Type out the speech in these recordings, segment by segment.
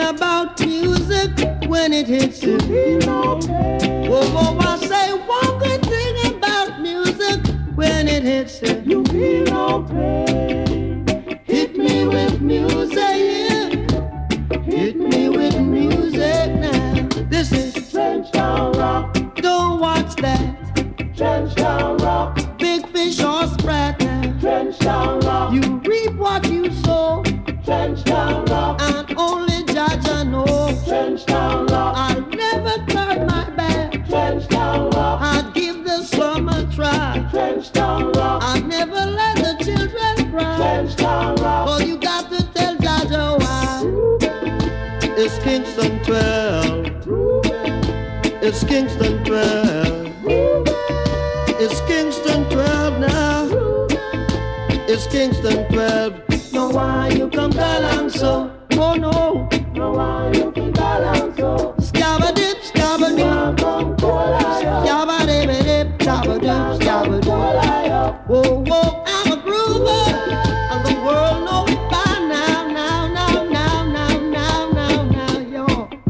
about music when it hits you. Whoa, whoa, I say one good thing about music when it hits you. You feel no pain. Hit me with music, yeah. Hit me with music now. This is Trenchtown Rock. Don't watch that. Trenchtown Rock. Big fish or sprat now. Trenchtown Rock. You reap what you sow. Trenchtown Rock. And only Judge I know. Trenchtown Rock. I'll never turn my back. Trenchtown Rock. I'll give the slum a try. Trenchtown Rock. I'll never let the children cry. Trenchtown Rock. Oh, you got to tell Judge why. It's Kingston 12. It's Kingston 12. It's Kingston 12 now. It's Kingston 12. No, why you come down so? Oh no. No, why you come down so? Scabba-dip, scabba-dip. Scabba-dip, scabba-dip, scabba-dip. Whoa, whoa, I'm a groover. And the world knows by now, yo.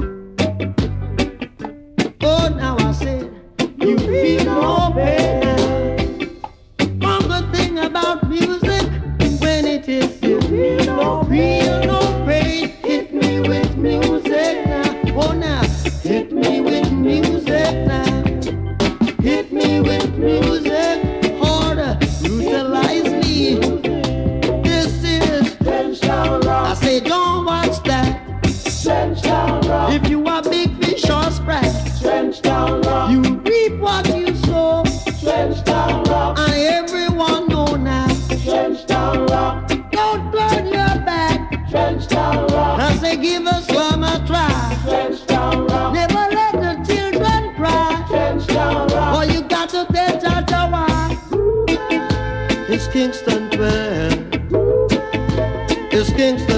Oh, now I said, you feel no pain. One good thing about music, when it is you feel no pain. Hit me with music now. Oh, now, hit me with music now. Hit me with music, harder, brutalize me. This is Trenchtown Rock. I say don't watch that. Trenchtown Rock. If you are big fish or sprat, Trenchtown Rock. You reap what you sow. Trenchtown Rock. And everyone know now. Trenchtown Rock. Don't turn your back. Trenchtown Rock. I say give us one a try. Trenchtown Rock. Never let the children cry. Trenchtown Rock. Oh, you got to tell Jaja why. It's Kingston 12. It's Kingston